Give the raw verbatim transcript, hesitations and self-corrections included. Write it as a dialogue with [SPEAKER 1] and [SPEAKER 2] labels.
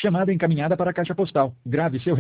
[SPEAKER 1] Chamada encaminhada para a caixa postal. Grave seu